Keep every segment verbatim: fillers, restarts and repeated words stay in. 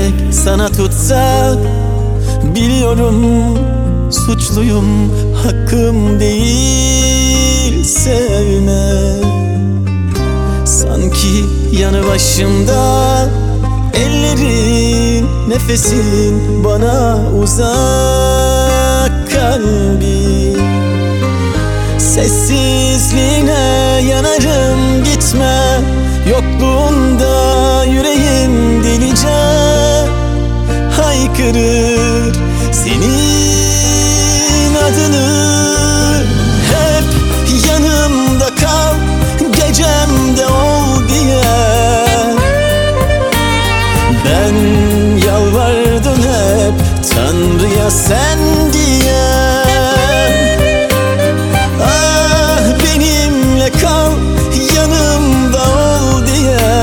yürek sana tutsa, biliyorum suçluyum, hakkım değil sevme. Sanki yanı başımda ellerin, nefesin bana uzak kalbim. Sessizliğine yanarım, gitme. Yokluğunda yüreğim delice haykırır senin adını. Hep yanımda kal, gecemde ol diye ben yalvardım hep Tanrı'ya, sen diye. Ah, benimle kal, yanımda ol diye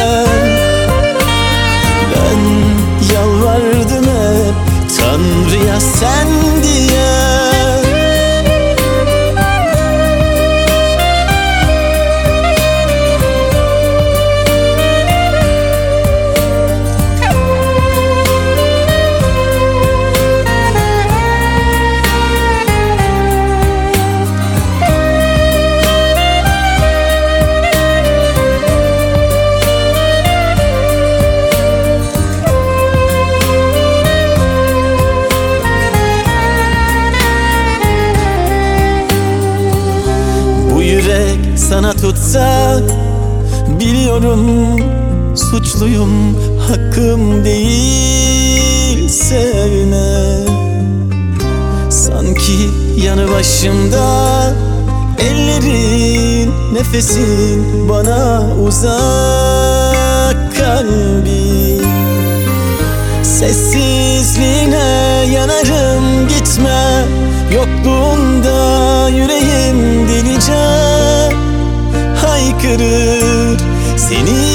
ben yalvardım hep Tanrı'ya, sen diye. Yürek sana tutsa, biliyorum suçluyum, hakkım değil sevme. Sanki yanı başımda ellerin, nefesin bana uzak kalbim. Sessizliğine yanarım, gitme. Yokluğunda yüreğim delice haykırır seni